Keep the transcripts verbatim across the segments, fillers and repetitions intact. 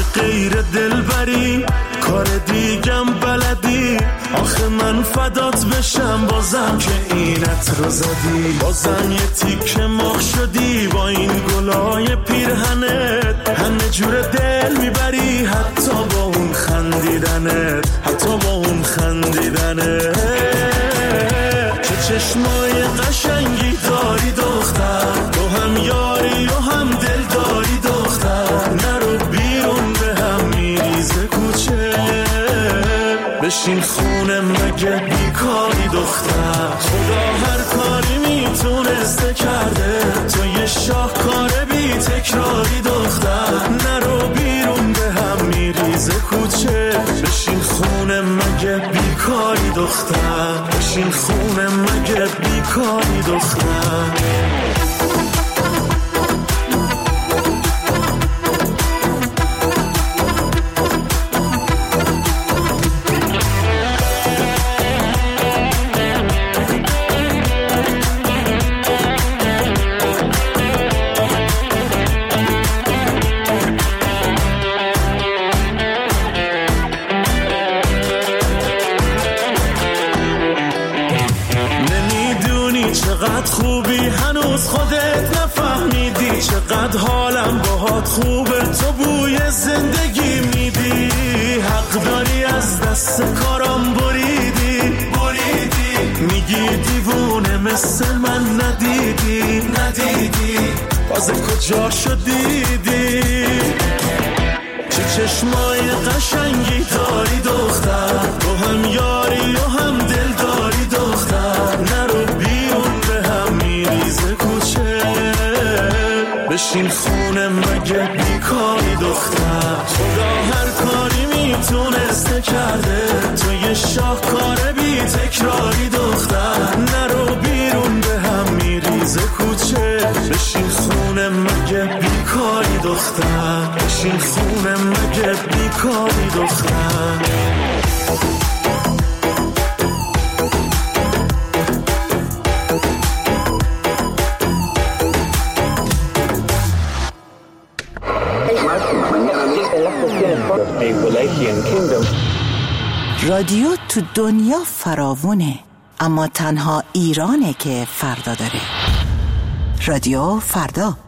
غیر دلبری، کار دیگم بلدی، آخه من فدات بشم بازم که اینت رو زدی، بازم یه تیکه مخ شدی با این گلای پیرهنت، همه جور دل میبری حتی با اون خندیدنت، حتی با اون خندیدنت. چه چشمای قشنگی داری دختر، تو هم یاری و هم دل داری دختر، نرو بیرون به هم میریزه کوچه، بشین خونه مگه بیکاری دختر، خدا هر کاری میتونسته کرده، تو یه شاهکار بی تکراری دختر، نرو بیرون به هم میریزه کوچه، بشین خونه مگه بیکاری دختر، بشین خونه مگه بیکاری دختر. خوبی هنوز خودت نفهمیدی، چقدر حالم باهات خوبه، تو بوی زندگی میدی، حق داری از دست کارم بریدی بریدی، میگی دیوونه مثل من ندیدی ندیدی، باز کجا شدیدی، چه چشمای قشنگی داری دختر، تو هم یاری و هم دل داری دختر، نرو بیرون به هم میریزه کوچه، بشین خونه مگه بیکاری دختر، خدا هر کاری میتونسته کرده، تو یه شاهکار بی تکراری دختر، نرو بیرون به هم میریزه کوچه، بشین خونه مگه بیکاری دختر، بشین خونه مگه بیکاری دختر. رادیو تو دنیا فراوونه، اما تنها ایرانه که فردا داره. رادیو فردا.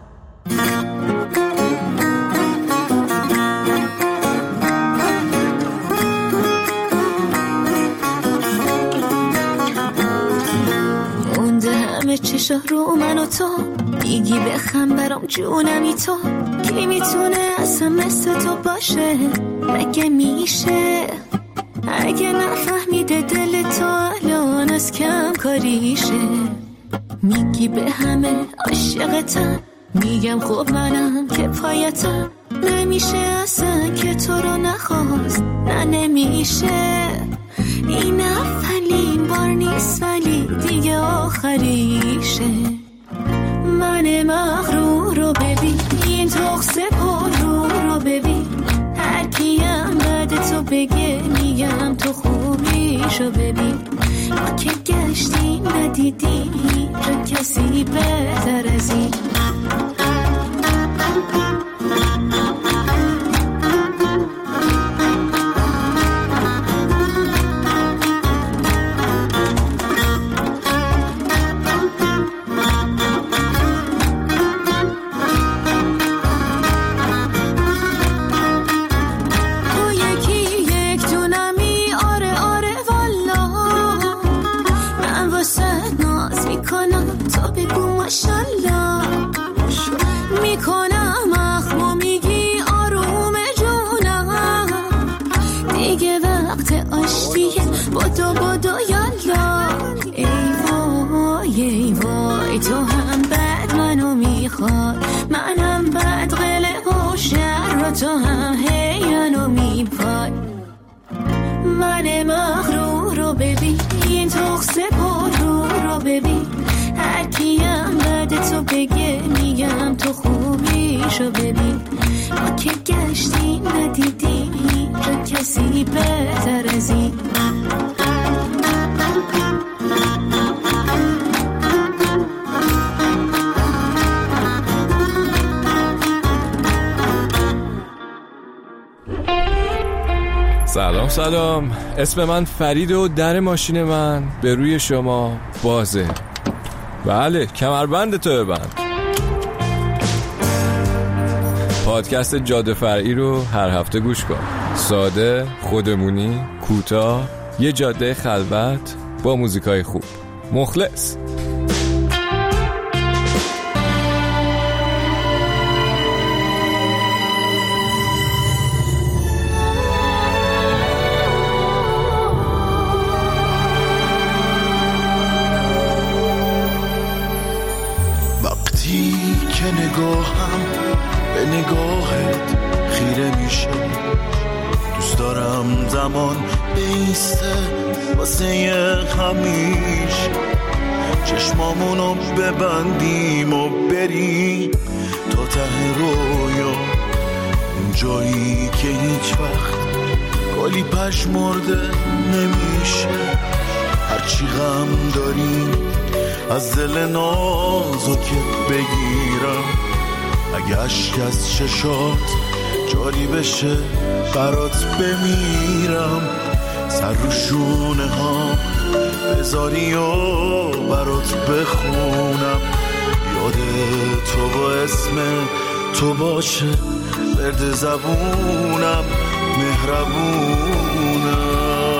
مونده همه چشا رو من و تو، میگی بخم برام جونمی تو، کی میتونه اصلا مثل تو باشه، مگه میشه، اگه نفهمیده دل تو الان از کم کاریشه، میگی به همه عاشقتم، میگم خب منم که پایتم، نمیشه اصلا که تو رو نخواست، نه نمیشه، این اولین بار نیست ولی دیگه آخریشه، من مغرور رو ببین، این تخصه پر رو رو ببین، هر کیم بعد تو بگه میگم تو خوبیشو ببین، ما که گشتیم ندیدیم هیچ کسی بهتر از این. تو هم بعد منو میخواد، منم بعد قلق و شر و تو هم هی منو میپای، من مغرور رو ببین، این تخصه پر رو رو ببین، هر کیم بعد تو بگه میگم تو خوبیشو ببین، ما که گشتیم ندیدیم هیچ کسی بهتر از این. سلام سلام، اسم من فرید و در ماشین من به روی شما بازه. بله، کمربند تو ببند. پادکست جاده فرعی رو هر هفته گوش کن. ساده، خودمونی، کوتاه، یه جاده خلوت با موزیکای خوب. مخلص. وقتی که نگاهم به نگاهت خیره میشه، دوست دارم زمان بیسته واسه همیشه، چشمامونو ببندیم و بریم تا ته رویا، اون جایی که هیچ وقت گلی پشمرده نمیشه. هرچی غم داریم از دل نازکت بگیرم، اگه عشق از چشات جاری بشه برات بمیرم. سر رو شونه ها بذاری و برات بخونم، یاد تو با اسم تو باشه برد زبونم، مهربونم.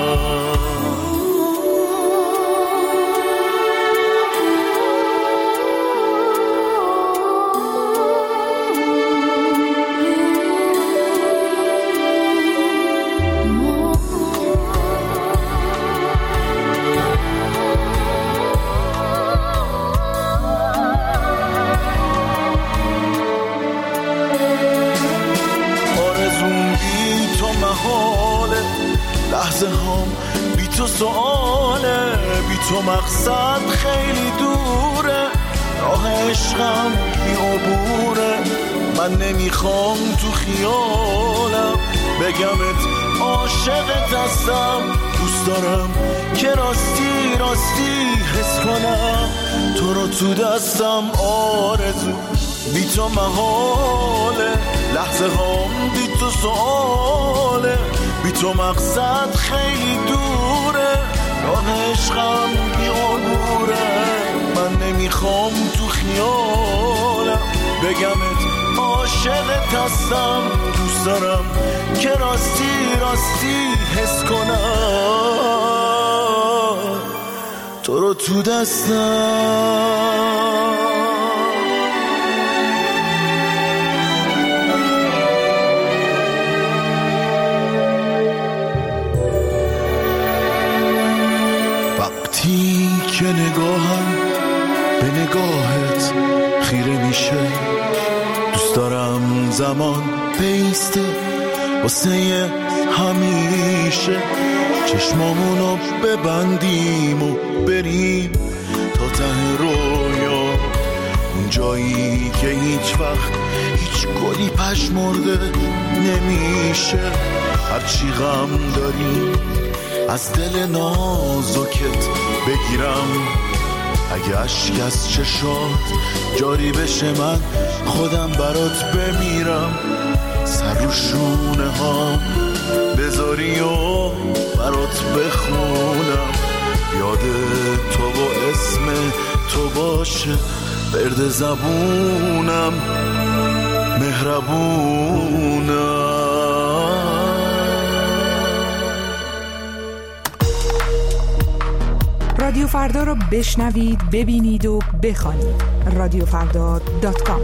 لحظه هم بی تو سواله، بی تو مقصد خیلی دوره، راه عشقم بی عبوره. من نمیخوام تو خیالم بگمت عاشقت هستم، دوست دارم که راستی راستی حس کنم تو رو تو دستم. آرزو بی تو محاله، لحظه هم بی تو سواله، بی تو مقصد خیلی دوره، راه عشقم بی عبوره. من نمیخوام تو خیالم بگمت عاشقت هستم، دوست دارم که راستی راستی حس کنم تو رو تو دستم. که نگاهم به نگاهت خیره میشه، دوست دارم زمان بیسته واسه همیشه، چشمامونو ببندیم و بریم تا ته رویا، اون جایی که هیچ وقت هیچ گلی پشمرده نمیشه. هرچی غم داریم از دل نازکت بگیرم، اگه عشق از چشات جاری بشه من خودم برات بمیرم. سر رو شونه ها بذاری و برات بخونم، یاد تو با اسم تو باشه برد زبونم، مهربونم. رادیو فردا رو بشنوید، ببینید و بخوانید. رادیو فردا دات کام.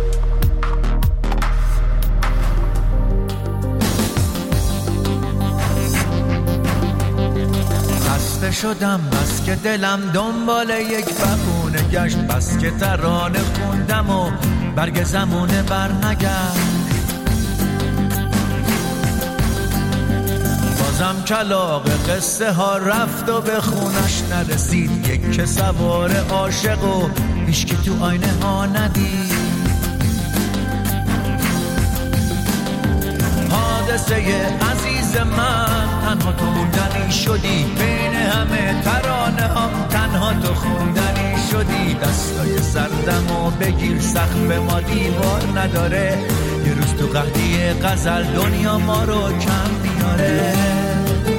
خسته شدم بس که دلم دنبال یک بهونه گشت، بس که ترانه خوندم و برگ زمونه برنگشت. بازم کلاغ قصه ها رفت و به خونش نرسید، یک که سوار عاشق و هیچ که تو آینه ها ندید. حادثه عزیز من تنها تو موندنی شدی، بین همه ترانه هم تنها تو خوندنی شدی. دستای سردم و بگیر سقف ما دیوار نداره، یه روز تو قحطی غزل دنیا ما رو کم میاره.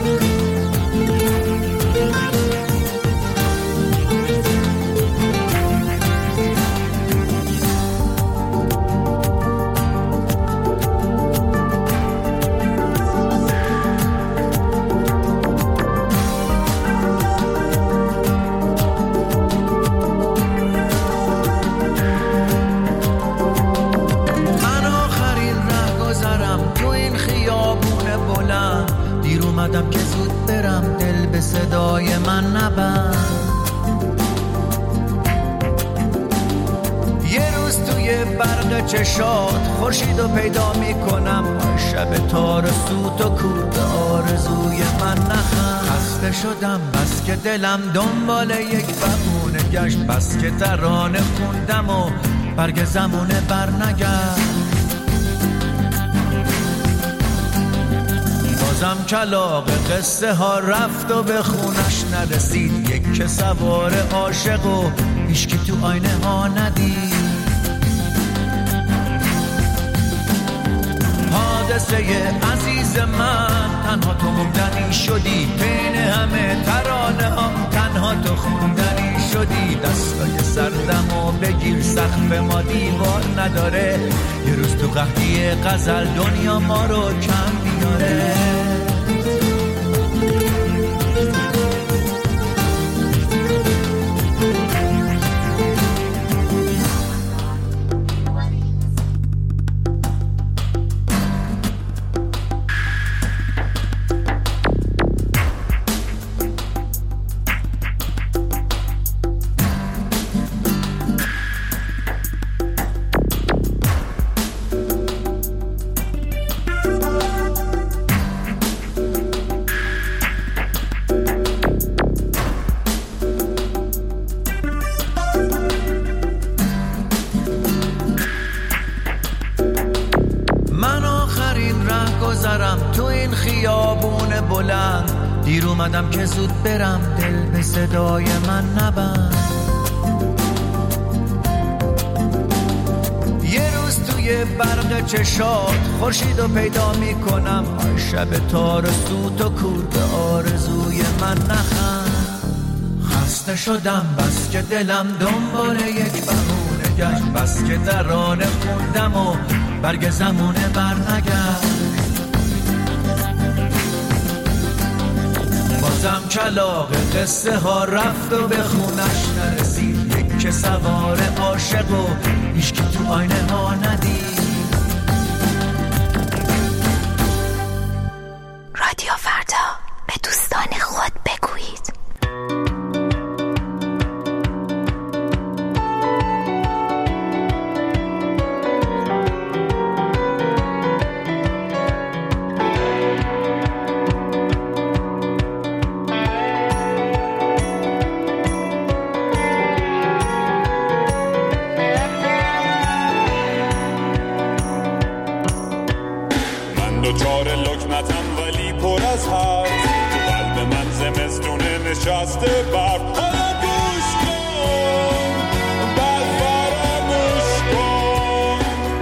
صدای من نبند. یه روز توی برق چشات خورشیدو پیدا میکنم، شب تارسو تو کود آرزوی من نخند. خسته شدم بس که دلم دنبال یک بهونه گشت، بس که ترانه خوندم و برگ زمونه بر نگشت. بازم کلاغ قصه ها رفت و به خونش نرسید، یک که سوار عاشق و هیچکی تو آینه ها ندید. حادثه عزیز من تنها تو موندنی شدی، بین همه ترانه هم تنها تو خوندنی شدی. دستای سردم و بگیر سقف ما دیوار نداره، یه روز تو قحطی غزل دنیا ما رو کم میاره. تو این خیابون بلند دیر اومدم که زود برم، دل به صدای من نبند. یه روز توی برق چشات خورشیدو پیدا میکنم، شب تارسو تو کور به آرزوی من نخند. خسته شدم بس که دلم دنبال یک بهونه گشت، بس که ترانه خوندم و برگ زمونه بر نگشت. بازم کلاغ قصه ها رفت و به خونش نرسید، یک که سوار عاشق و هیچکی تو آینه ها ندید. رادیو فردا، به دوستان خود بگویید. دوچار لکنتم ولی پر از حرف، تو قلب من زمستونه نشسته برف. حالا گوش کن بعد فراموش کن،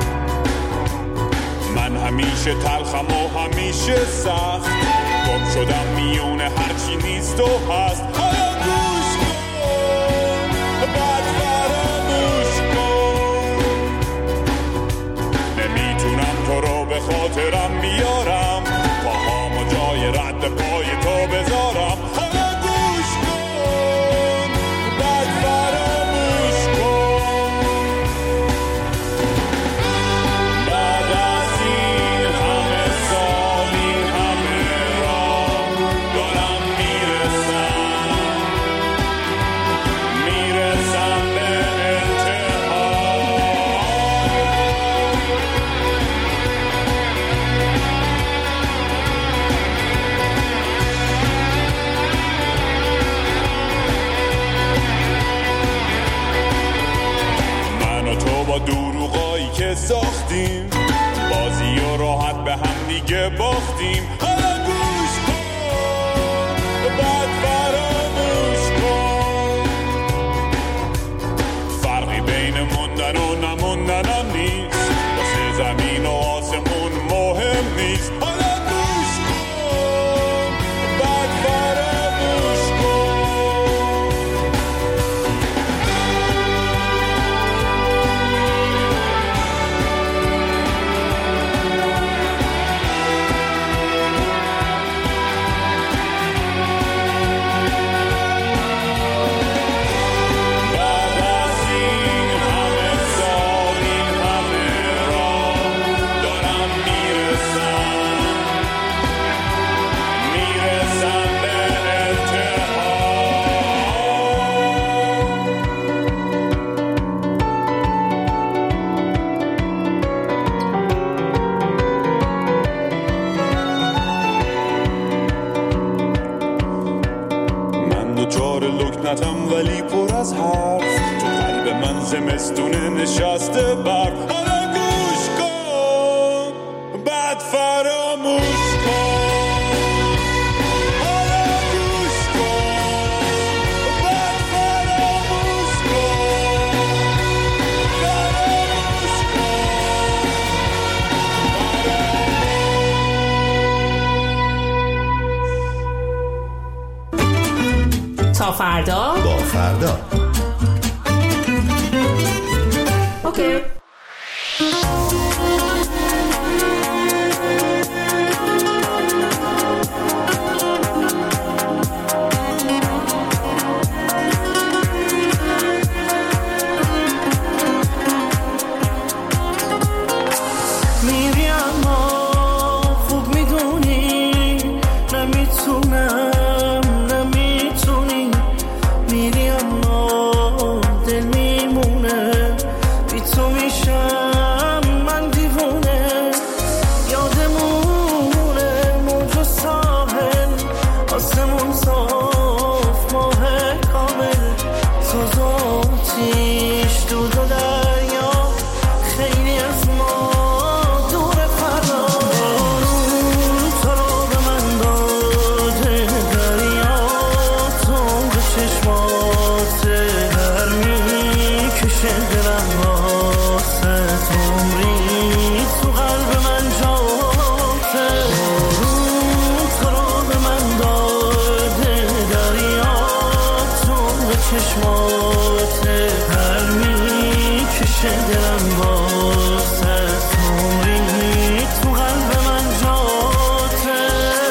من همیشه تلخم و همیشه سخت، گم شدم میونه هرچی نیست و هست. حالا گوش کن بعد فراموش کن، نمیتونم تو رو به خاطرم بیارم، پاهامو جای رد پای تو بذارم. حالا گوش کن بعد فراموش کن، بعد از این همه سال این همه راه دارم میرسم، میرسم به انتها. با دروغایی که ساختیم بازی و راحت به هم دیگه باختیم. حالا گوش کن بعد فراموش کن، فرقی بین موندن و نموندن هم نیست، واسه زمین و آسمون مهم نیست. حالا گوش کن بعد فراموش کن. ولی پر از حرف، تو قلب من زمستونه نشسته برف. حالا گوش کن بعد فراموش کن. تا فردا با فردا. اوکی. میری اما خوب میدونی نمیتونم، چشمات هر میکشه دلم واسه عمری تو قلب من جاته.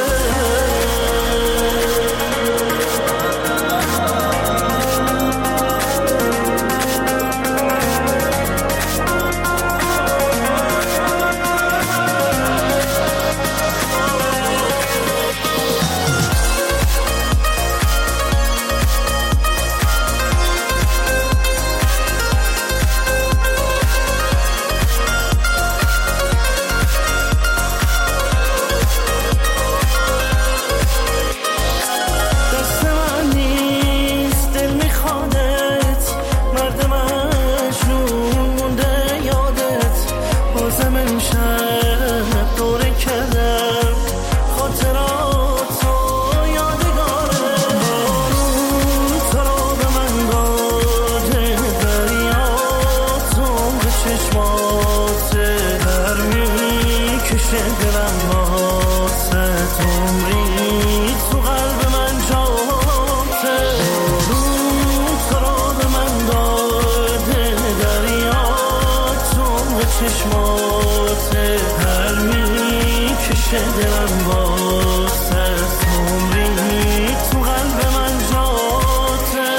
چشمات هر میکشه دلم واسه عمری تو قلب من جاته.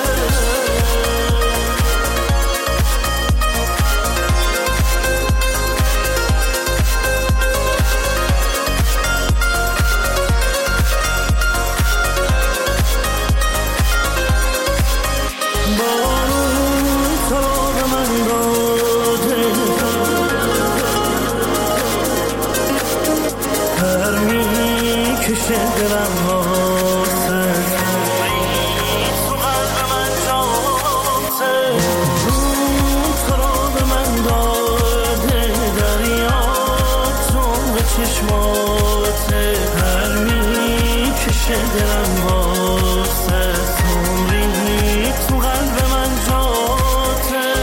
بارون تو به من داده هر میکشه دلم واسه تو قلب من جاته. بارون تو را به من داده دریا تو به چشمات هر میکشه دلم واسه عمری تو قلب من جاته.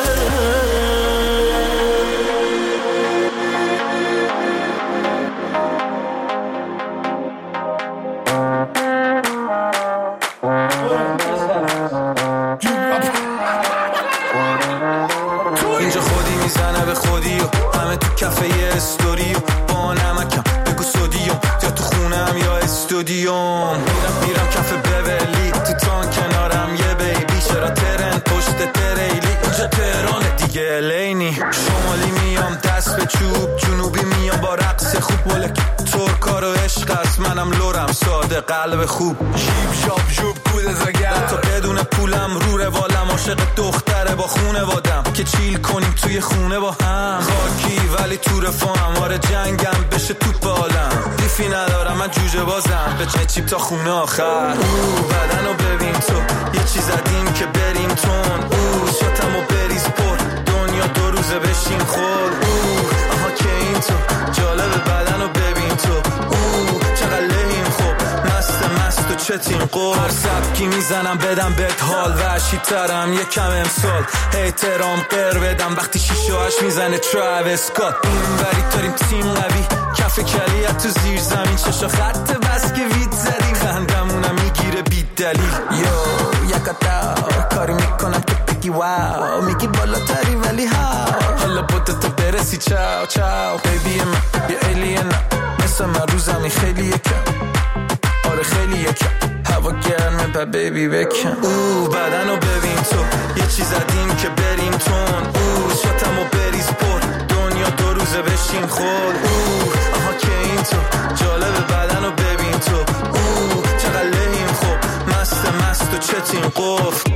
اینجا خودی میزنه به خودی و همه تو کفه یه استوری و با نمکم بگو سودیوم یا تو خونم یا استودیوم. میرم میرم کف بولی تو تان کنارم یه بیبی چرا ترن پشت تریلی اینجا تهرانه دیگه لینی. شمالی میام دست به چوب، جنوبی میام با رقص خوب ولک ترکا رو عشق است منم لورم ساده مد قلب خوب شیب شاب شوب کود زگر تا بدون پولم رو روالم عاشق دختره با خونه وادم که چیل کنیم توی خونه با هم خاکی ولی تو رفاهم آره جنگم بشه توپ عالم لیفی ندارم من جوجه بازم به چه چیپ تا خونه آخر او بدنو ببین تو یه چیز زدیم که بریم تون او شاتمو بریز پر دنیا دو روزه بشین خور او آها که این تو جالب بدنو ببین تو او چقدر لحیم خوب مست مست و چتین قول هر سبکی میزنم بدم بهت حال وحشی ترم یکم امسال احترام قر بدم وقتی شیشه هاش میزنه تراویس اسکات این وری داریم تیم قوی کف کلیت تو زیر زمین چشا خط بس که وید زدیم خندمونم میگیره بی دلیل یو یکتا کاری میکنم که بگی واو میگی بالاتری ولی ها حالا بودتا برسی چاو چاو بیبی من یه ایلین مثل من رو زمین خیلی یکم آره خیلی یکم هوا گرمه با بیبی بکن او بدنو ببین تو یه چیز زدیم که بریم تون او شاتمو بریز پر دنیا دو روزه بشین خور او آها که این تو جالب بدنو ببین تو او چقدر لحیم خوب مست مست و چتین قفل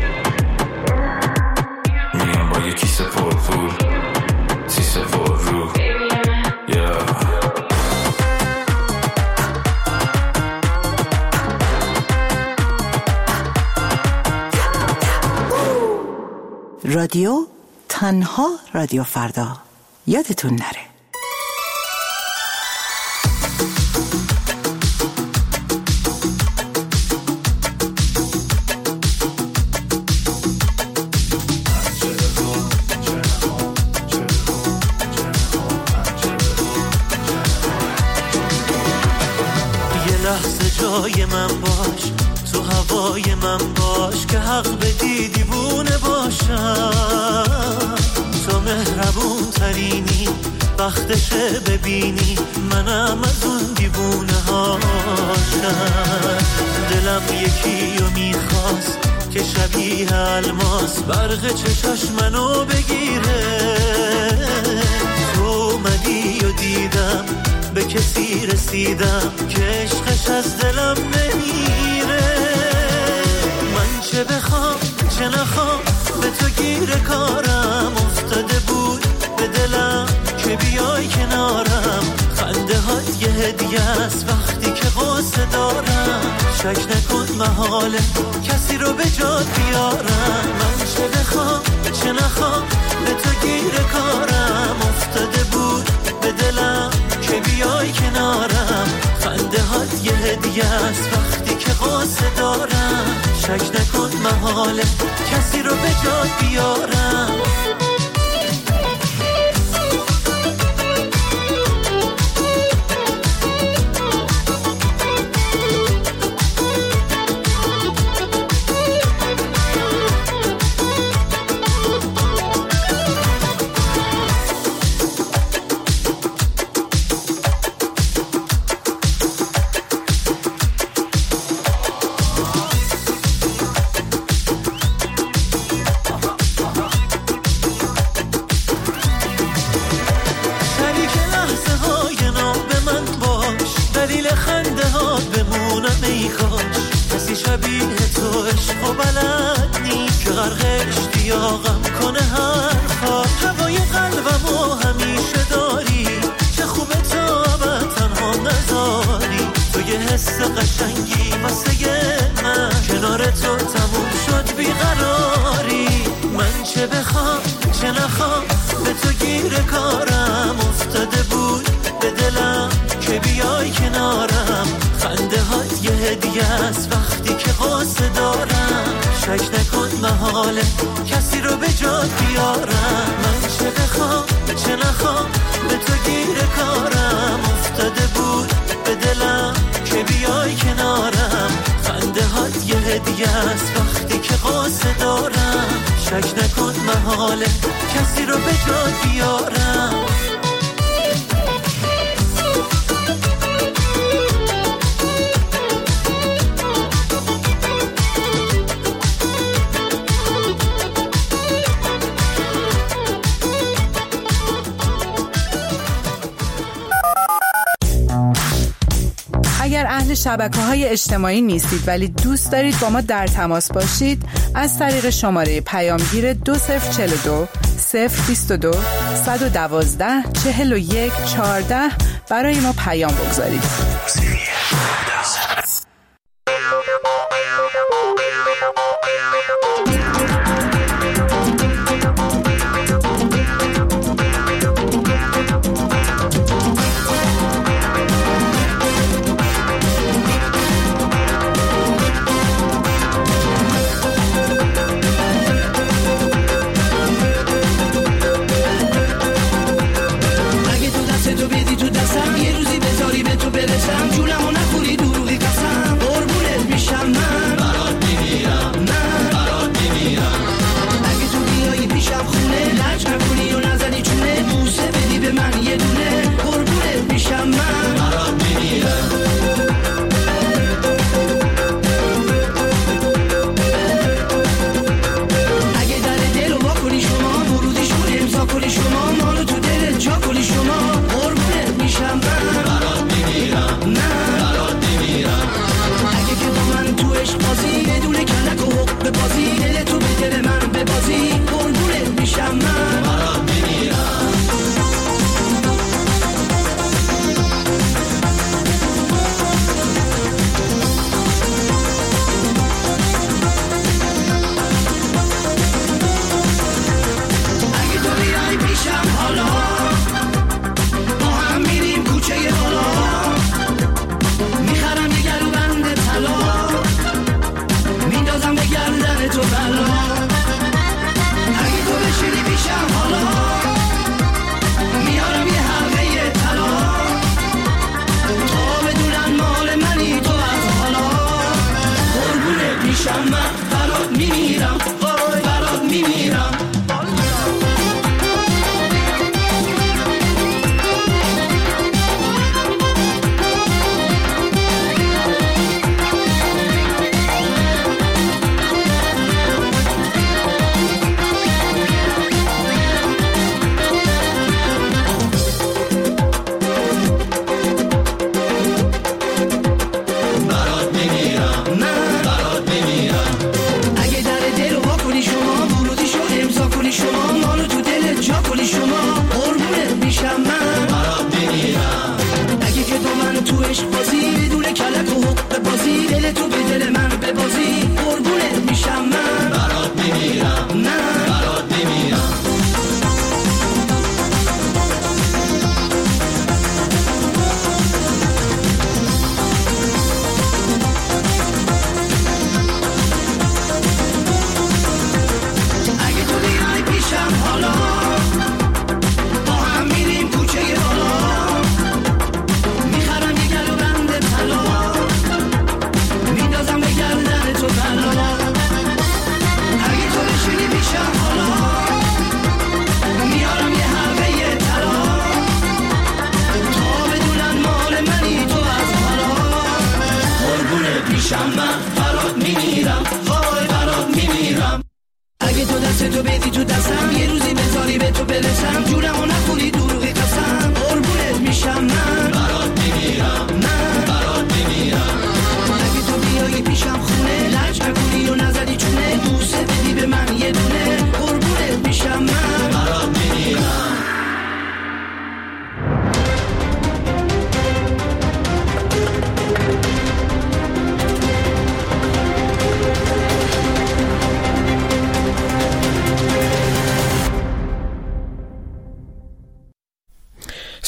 میام با یه کیسه پر پول سیسه پر رو yeah. رادیو تنها رادیو فردا یادتون نره. یه لحظه جای من باش تو هوای من باش که حق بدی دیوونه باشم تو مهربون ترینی وقتشه ببینی منم از اون دیوونه هاشم دلم یکی رو میخواست که شبیه الماس برق چشاش منو بگیره تو اومدی و دیدم به کسی رسیدم که عشقش از دلم نمیره من چه بخوام چه نخوام به تو گیر کارم افتاده بود به دلم که بیای کنارم خنده هات یه هدیه است وقتی که قصه دارم شک نکن محاله کسی رو به جات بیارم من چه بخوام چه نخوام به تو گیر کارم افتاده بود به دلم که بیای کنارم خنده هات یه هدیه است وقتی که قصه دارم شک نکن محاله کسی رو به جات بیارم کسی رو به جات بیارم من چه بخوام چه نخوام به تو گیر کارم افتاده بود به دلم که بیای کنارم خنده هات یه هدیه است وقتی که قصه دارم شک نکن محاله کسی رو به جات بیارم اگر اهل شبکه‌های اجتماعی نیستید ولی دوست دارید با ما در تماس باشید، از طریق شماره پیامگیر دو صفر چهل و دو صفر بیست و دو صد و دوازده چهل و یک چهارده برای ما پیام بگذارید. برسم جونمو نخوری دروغی قسم قربونت میشم من برات میمیرم من برات میمیرم اگه تو بیایی پیشم خونه لج نکنی و نزنی چونه بوسه بدی به من یه دونه